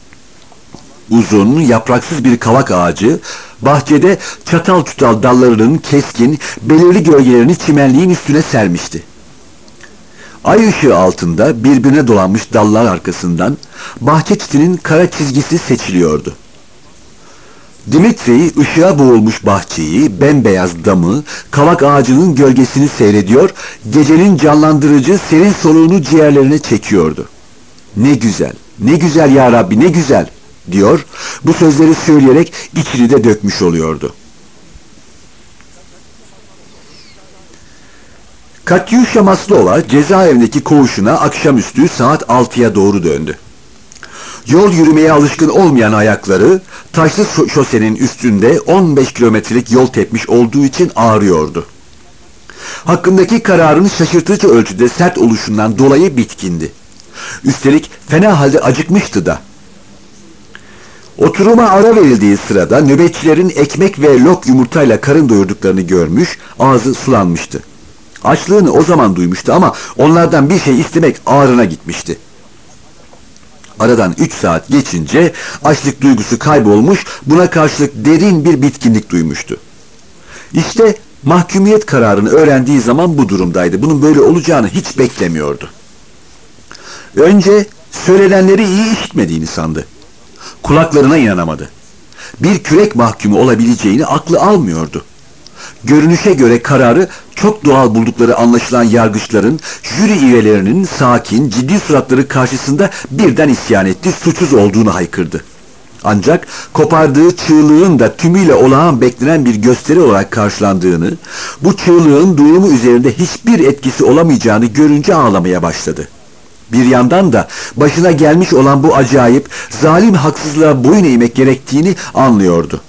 Uzun, yapraksız bir kavak ağacı, bahçede çatal çutal dallarının keskin, belirli gölgelerini çimenliğin üstüne sermişti. Ay ışığı altında birbirine dolanmış dallar arkasından bahçe çitinin kara çizgisi seçiliyordu. Dimitri ışığa boğulmuş bahçeyi, bembeyaz damı, kavak ağacının gölgesini seyrediyor, gecenin canlandırıcı serin soluğunu ciğerlerine çekiyordu. Ne güzel, ne güzel ya Rabbi, ne güzel diyor, bu sözleri söyleyerek içini de dökmüş oluyordu. Katyusha Maslova cezaevindeki koğuşuna akşamüstü saat altıya doğru döndü. Yol yürümeye alışkın olmayan ayakları taşlı şosenin üstünde on beş kilometrelik yol tepmiş olduğu için ağrıyordu. Hakkındaki kararın şaşırtıcı ölçüde sert oluşundan dolayı bitkindi. Üstelik fena halde acıkmıştı da. Oturuma ara verildiği sırada nöbetçilerin ekmek ve lok yumurtayla karın doyurduklarını görmüş, ağzı sulanmıştı. Açlığını o zaman duymuştu ama onlardan bir şey istemek ağrına gitmişti. Aradan üç saat geçince açlık duygusu kaybolmuş, buna karşılık derin bir bitkinlik duymuştu. İşte mahkumiyet kararını öğrendiği zaman bu durumdaydı. Bunun böyle olacağını hiç beklemiyordu. Önce söylenenleri iyi işitmediğini sandı. Kulaklarına inanamadı. Bir kürek mahkumu olabileceğini aklı almıyordu. Görünüşe göre kararı çok doğal buldukları anlaşılan yargıçların, jüri üyelerinin sakin, ciddi suratları karşısında birden isyan etti, suçsuz olduğunu haykırdı. Ancak kopardığı çığlığın da tümüyle olağan beklenen bir gösteri olarak karşılandığını, bu çığlığın duyumu üzerinde hiçbir etkisi olamayacağını görünce ağlamaya başladı. Bir yandan da başına gelmiş olan bu acayip, zalim haksızlığa boyun eğmek gerektiğini anlıyordu.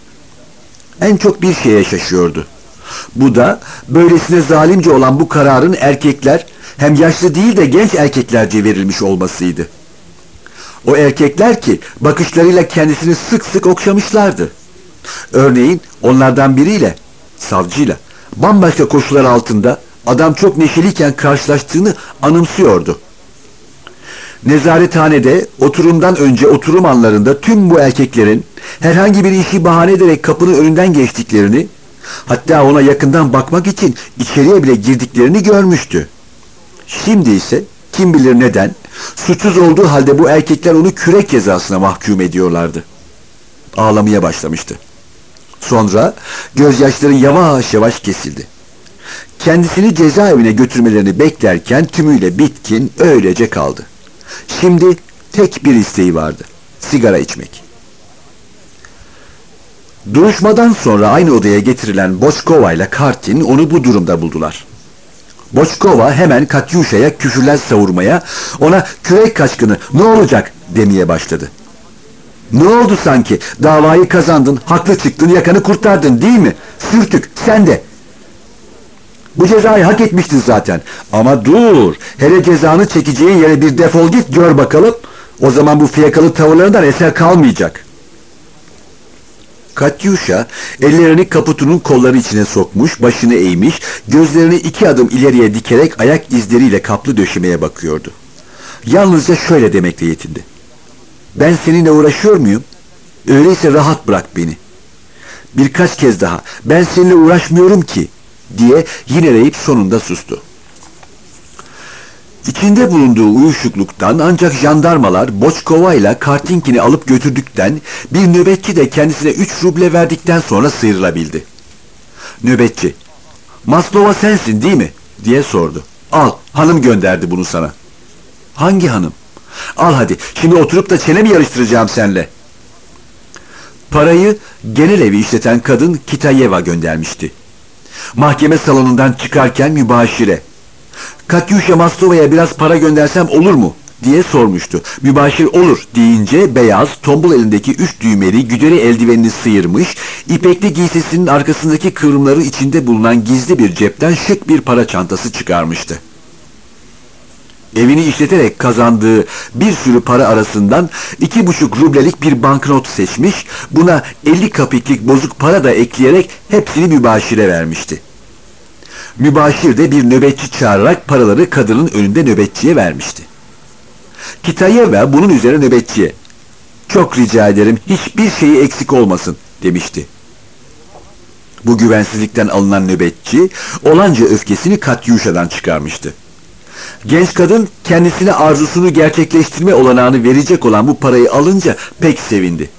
En çok bir şeye şaşıyordu. Bu da böylesine zalimce olan bu kararın erkekler, hem yaşlı değil de genç erkeklerce verilmiş olmasıydı. O erkekler ki bakışlarıyla kendisini sık sık okşamışlardı. Örneğin onlardan biriyle, savcıyla, bambaşka koşullar altında adam çok neşeliyken karşılaştığını anımsıyordu. Nezarethanede oturumdan önce oturum anlarında tüm bu erkeklerin herhangi bir işi bahane ederek kapının önünden geçtiklerini, hatta ona yakından bakmak için içeriye bile girdiklerini görmüştü. Şimdi ise kim bilir neden, suçsuz olduğu halde bu erkekler onu kürek cezasına mahkum ediyorlardı. Ağlamaya başlamıştı. Sonra gözyaşları yavaş yavaş kesildi. Kendisini cezaevine götürmelerini beklerken tümüyle bitkin öylece kaldı. Şimdi tek bir isteği vardı: sigara içmek. Duruşmadan sonra aynı odaya getirilen Boçkova ile Kartin onu bu durumda buldular. Boçkova hemen Katyuşa'ya küfürler savurmaya, ona kürek kaçkını ne olacak demeye başladı. Ne oldu sanki? Davayı kazandın, haklı çıktın, yakanı kurtardın değil mi? Sürtük, sen de. Bu cezayı hak etmiştin zaten. Ama dur, hele cezanı çekeceğin yere bir defol git gör bakalım. O zaman bu fiyakalı tavırlarından eser kalmayacak. Katyuşa ellerini kaputunun kolları içine sokmuş, başını eğmiş, gözlerini iki adım ileriye dikerek ayak izleriyle kaplı döşemeye bakıyordu. Yalnızca şöyle demekle yetindi. Ben seninle uğraşıyor muyum? Öyleyse rahat bırak beni. Birkaç kez daha ben seninle uğraşmıyorum ki diye yineleyip sonunda sustu. İçinde bulunduğu uyuşukluktan ancak jandarmalar Boçkova ile Kartinkin'i alıp götürdükten, bir nöbetçi de kendisine üç ruble verdikten sonra sıyrılabildi. Nöbetçi, "Maslova sensin değil mi?" diye sordu. "Al, hanım gönderdi bunu sana." "Hangi hanım?" "Al hadi, şimdi oturup da çene mi yarıştıracağım seninle?" Parayı genel evi işleten kadın Kitayeva göndermişti. Mahkeme salonundan çıkarken mübaşire, "Katyuşa Maslova'ya biraz para göndersem olur mu?" diye sormuştu. Mübaşir olur deyince beyaz, tombul elindeki üç düğmeli güderi eldivenini sıyırmış, ipekli giysisinin arkasındaki kıvrımları içinde bulunan gizli bir cepten şık bir para çantası çıkarmıştı. Evini işleterek kazandığı bir sürü para arasından iki buçuk rublelik bir banknot seçmiş, buna elli kapiklik bozuk para da ekleyerek hepsini mübaşire vermişti. Mübaşir de bir nöbetçi çağırarak paraları kadının önünde nöbetçiye vermişti. Kitayeva bunun üzerine nöbetçiye, "Çok rica ederim, hiçbir şeyi eksik olmasın," demişti. Bu güvensizlikten alınan nöbetçi olanca öfkesini Katyuşa'dan çıkarmıştı. Genç kadın kendisine arzusunu gerçekleştirme olanağını verecek olan bu parayı alınca pek sevindi.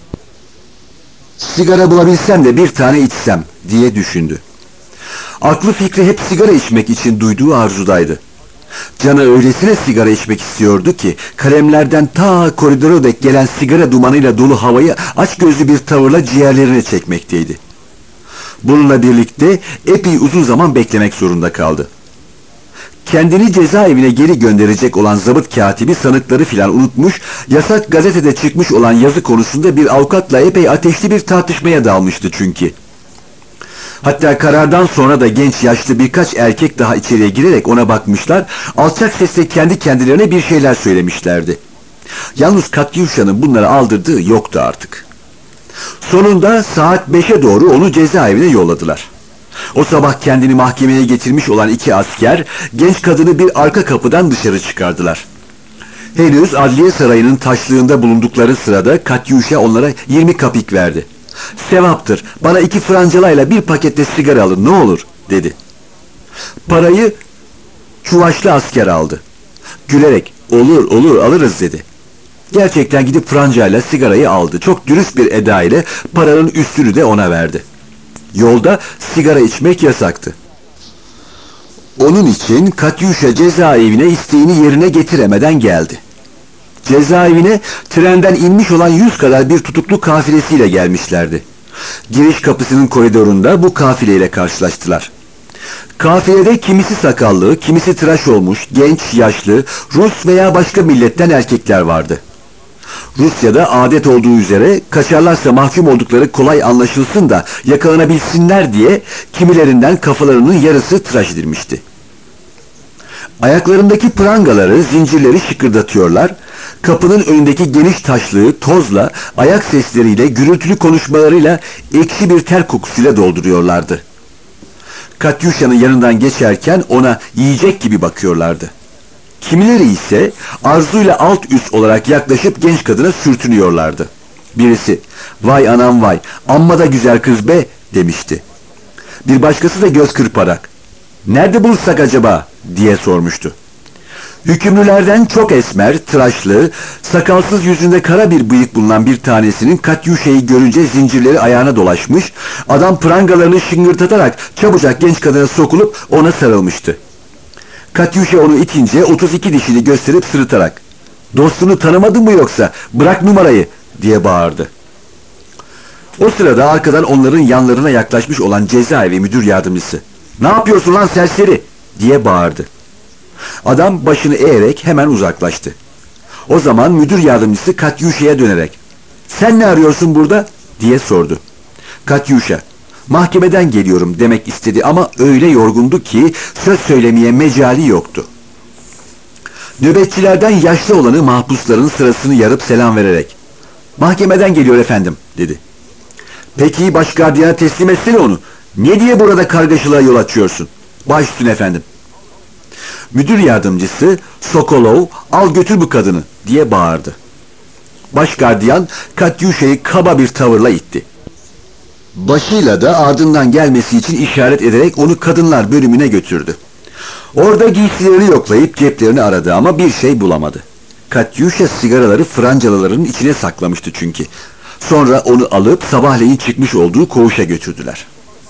"Sigara bulabilsem de bir tane içsem," diye düşündü. Aklı fikri hep sigara içmek için duyduğu arzudaydı. Canı öylesine sigara içmek istiyordu ki kalemlerden ta koridora dek gelen sigara dumanıyla dolu havayı açgözlü bir tavırla ciğerlerine çekmekteydi. Bununla birlikte epey uzun zaman beklemek zorunda kaldı. Kendini cezaevine geri gönderecek olan zabıt katibi sanıkları filan unutmuş, yasak gazetede çıkmış olan yazı konusunda bir avukatla epey ateşli bir tartışmaya dalmıştı çünkü. Hatta karardan sonra da genç yaşlı birkaç erkek daha içeriye girerek ona bakmışlar, alçak sesle kendi kendilerine bir şeyler söylemişlerdi. Yalnız Katyuşa'nın bunları aldırdığı yoktu artık. Sonunda saat beşe doğru onu cezaevine yolladılar. O sabah kendini mahkemeye getirmiş olan iki asker, genç kadını bir arka kapıdan dışarı çıkardılar. Henüz adliye sarayının taşlığında bulundukları sırada Katyuşa onlara yirmi kapik verdi. "Sevaptır, bana iki francalayla bir pakette sigara alın ne olur," dedi. Parayı çuvaşlı asker aldı. Gülerek, "Olur olur alırız," dedi. Gerçekten gidip francayla sigarayı aldı. Çok dürüst bir eda ile paranın üstünü de ona verdi. Yolda sigara içmek yasaktı. Onun için Katyuşa cezaevine isteğini yerine getiremeden geldi. Cezaevine trenden inmiş olan yüz kadar bir tutuklu kafilesiyle gelmişlerdi. Giriş kapısının koridorunda bu kafileyle karşılaştılar. Kafilede kimisi sakallı, kimisi tıraş olmuş, genç, yaşlı, Rus veya başka milletten erkekler vardı. Rusya'da adet olduğu üzere kaçarlarsa mahkum oldukları kolay anlaşılsın da yakalanabilsinler diye kimilerinden kafalarının yarısı tıraş edilmişti. Ayaklarındaki prangaları, zincirleri şıkırdatıyorlar, kapının önündeki geniş taşlığı tozla, ayak sesleriyle, gürültülü konuşmalarıyla, ekşi bir ter kokusuyla dolduruyorlardı. Katyuşa'nın yanından geçerken ona yiyecek gibi bakıyorlardı. Kimileri ise arzuyla alt üst olarak yaklaşıp genç kadına sürtünüyorlardı. Birisi, "Vay anam vay, amma da güzel kız be," demişti. Bir başkası da göz kırparak, "Nerede bulsak acaba?" diye sormuştu. Hükümlülerden çok esmer, tıraşlı, sakalsız yüzünde kara bir bıyık bulunan bir tanesinin Katyuşa'yı görünce zincirleri ayağına dolaşmış, adam prangalarını şıngırtatarak çabucak genç kadına sokulup ona sarılmıştı. Katyuşa onu itince otuz iki dişini gösterip sırıtarak, "Dostunu tanımadın mı yoksa? Bırak numarayı," diye bağırdı. O sırada arkadan onların yanlarına yaklaşmış olan cezaevi müdür yardımcısı, "Ne yapıyorsun lan serseri?" diye bağırdı. Adam başını eğerek hemen uzaklaştı. O zaman müdür yardımcısı Katyuşa'ya dönerek, "Sen ne arıyorsun burada?" diye sordu. Katyuşa, "Mahkemeden geliyorum" demek istedi ama öyle yorgundu ki söz söylemeye mecali yoktu. Nöbetçilerden yaşlı olanı mahpusların sırasını yarıp selam vererek, "Mahkemeden geliyor efendim" dedi. "Peki başgardiyana teslim etsene onu. Ne diye burada kargaşalığa yol açıyorsun?" "Baş üstüne efendim." Müdür yardımcısı "Sokolov, al götür bu kadını" diye bağırdı. Başgardiyan Katyuşa'yı kaba bir tavırla itti. Başıyla da ardından gelmesi için işaret ederek onu kadınlar bölümüne götürdü. Orada giysilerini yoklayıp ceplerini aradı ama bir şey bulamadı. Katyuşa sigaraları Francalıların içine saklamıştı çünkü. Sonra onu alıp sabahleyin çıkmış olduğu koğuşa götürdüler.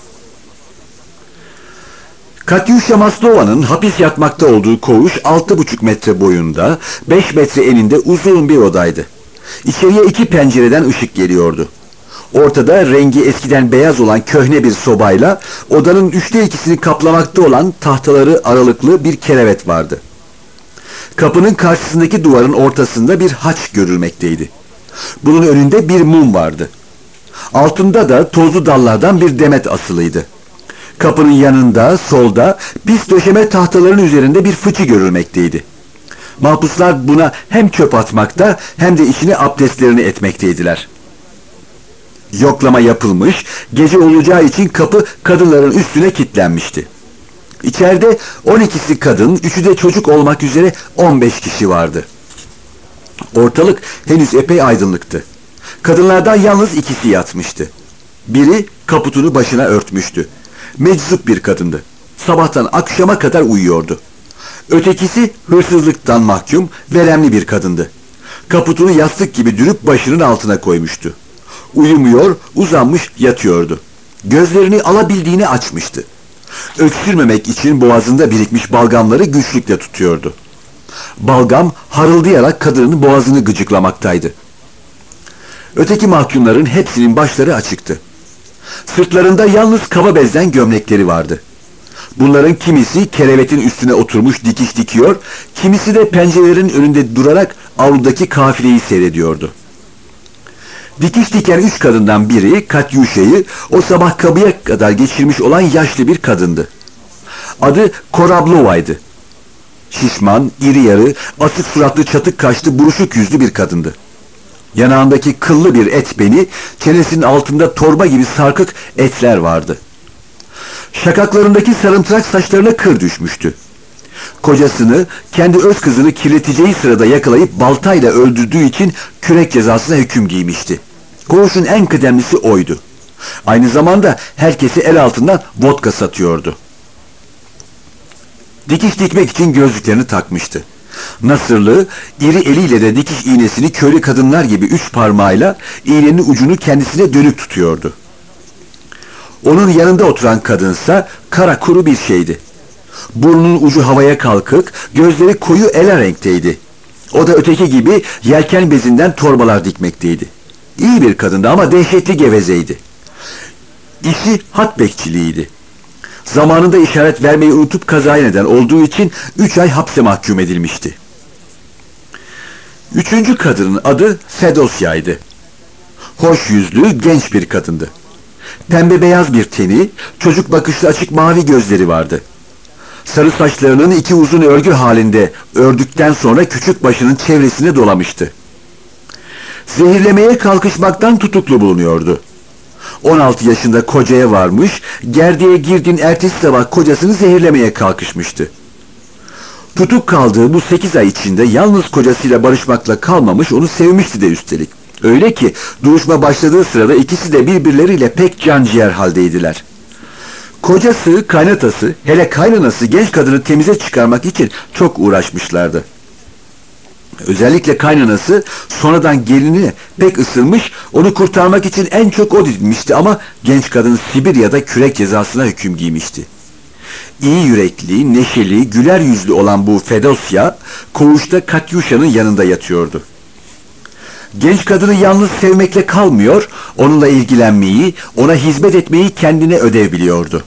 Katyusha Maslova'nın hapis yatmakta olduğu koğuş altı buçuk metre boyunda, beş metre eninde uzun bir odaydı. İçeriye iki pencereden ışık geliyordu. Ortada rengi eskiden beyaz olan köhne bir sobayla odanın üçte ikisini kaplamakta olan tahtaları aralıklı bir kerevet vardı. Kapının karşısındaki duvarın ortasında bir haç görülmekteydi. Bunun önünde bir mum vardı. Altında da tozlu dallardan bir demet asılıydı. Kapının yanında, solda, pis döşeme tahtaların üzerinde bir fıçı görülmekteydi. Mahpuslar buna hem çöp atmakta hem de içine abdestlerini etmekteydiler. Yoklama yapılmış, gece olacağı için kapı kadınların üstüne kilitlenmişti. İçeride on ikisi kadın, üçü de çocuk olmak üzere on beş kişi vardı. Ortalık henüz epey aydınlıktı. Kadınlardan yalnız ikisi yatmıştı. Biri kaputunu başına örtmüştü. Meczup bir kadındı. Sabahtan akşama kadar uyuyordu. Ötekisi hırsızlıktan mahkum, veremli bir kadındı. Kaputunu yastık gibi dürüp başının altına koymuştu. Uyumuyor, uzanmış yatıyordu. Gözlerini alabildiğini açmıştı. Öksürmemek için boğazında birikmiş balgamları güçlükle tutuyordu. Balgam harıldayarak kadının boğazını gıcıklamaktaydı. Öteki mahkumların hepsinin başları açıktı. Sırtlarında yalnız kaba bezden gömlekleri vardı. Bunların kimisi kerevetin üstüne oturmuş dikiş dikiyor, kimisi de pencerelerin önünde durarak avludaki kafileyi seyrediyordu. Dikiş diken üç kadından biri Katyuşa'yı o sabah kapıya kadar geçirmiş olan yaşlı bir kadındı. Adı Korablova'ydı. Şişman, iri yarı, asık suratlı, çatık kaşlı, buruşuk yüzlü bir kadındı. Yanağındaki kıllı bir et beni, çenesinin altında torba gibi sarkık etler vardı. Şakaklarındaki sarımtırak saçlarına kır düşmüştü. Kocasını, kendi öz kızını kirleteceği sırada yakalayıp baltayla öldürdüğü için kürek cezasına hüküm giymişti. Koğuşun en kıdemlisi oydu. Aynı zamanda herkesi el altından vodka satıyordu. Dikiş dikmek için gözlüklerini takmıştı. Nasırlı, iri eliyle de dikiş iğnesini köylü kadınlar gibi üç parmağıyla iğnenin ucunu kendisine dönük tutuyordu. Onun yanında oturan kadınsa kara kuru bir şeydi. Burnunun ucu havaya kalkık, gözleri koyu ela renkteydi. O da öteki gibi yelken bezinden torbalar dikmekteydi. İyi bir kadındı ama dehşetli gevezeydi. İşi hat bekçiliğiydi. Zamanında işaret vermeyi unutup kazaya neden olduğu için üç ay hapse mahkum edilmişti. Üçüncü kadının adı Fedosya'ydı. Hoş yüzlü, genç bir kadındı. Pembe beyaz bir teni, çocuk bakışlı açık mavi gözleri vardı. Sarı saçlarının iki uzun örgü halinde ördükten sonra küçük başının çevresine dolamıştı. Zehirlemeye kalkışmaktan tutuklu bulunuyordu. on altı yaşında kocaya varmış, gerdeğe girdiğin ertesi sabah kocasını zehirlemeye kalkışmıştı. Tutuk kaldığı bu sekiz ay içinde yalnız kocasıyla barışmakla kalmamış, onu sevmişti de üstelik. Öyle ki duruşma başladığı sırada ikisi de birbirleriyle pek canciğer haldeydiler. Kocası, kaynatası, hele kaynanası genç kadını temize çıkarmak için çok uğraşmışlardı. Özellikle kaynanası sonradan gelinine pek ısınmış, onu kurtarmak için en çok o didinmişti ama genç kadın Sibirya'da kürek cezasına hüküm giymişti. İyi yürekli, neşeli, güler yüzlü olan bu Fedosya, koğuşta Katyuşa'nın yanında yatıyordu. Genç kadını yalnız sevmekle kalmıyor, onunla ilgilenmeyi, ona hizmet etmeyi kendine ödev biliyordu.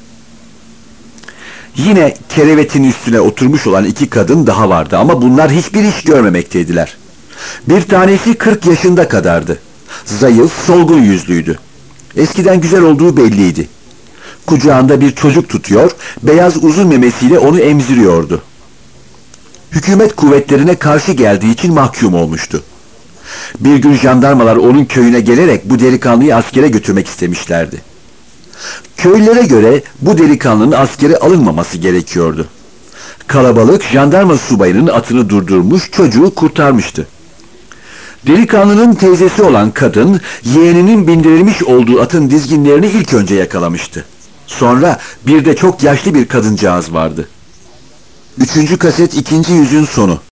Yine kerevetin üstüne oturmuş olan iki kadın daha vardı ama bunlar hiçbir iş görmemekteydiler. Bir tanesi kırk yaşında kadardı. Zayıf, solgun yüzlüydü. Eskiden güzel olduğu belliydi. Kucağında bir çocuk tutuyor, beyaz uzun memesiyle onu emziriyordu. Hükümet kuvvetlerine karşı geldiği için mahkum olmuştu. Bir gün jandarmalar onun köyüne gelerek bu delikanlıyı askere götürmek istemişlerdi. Köylülere göre bu delikanlının askere alınmaması gerekiyordu. Kalabalık jandarma subayının atını durdurmuş, çocuğu kurtarmıştı. Delikanlının teyzesi olan kadın, yeğeninin bindirilmiş olduğu atın dizginlerini ilk önce yakalamıştı. Sonra bir de çok yaşlı bir kadıncağız vardı. Üçüncü kaset ikinci yüzün sonu.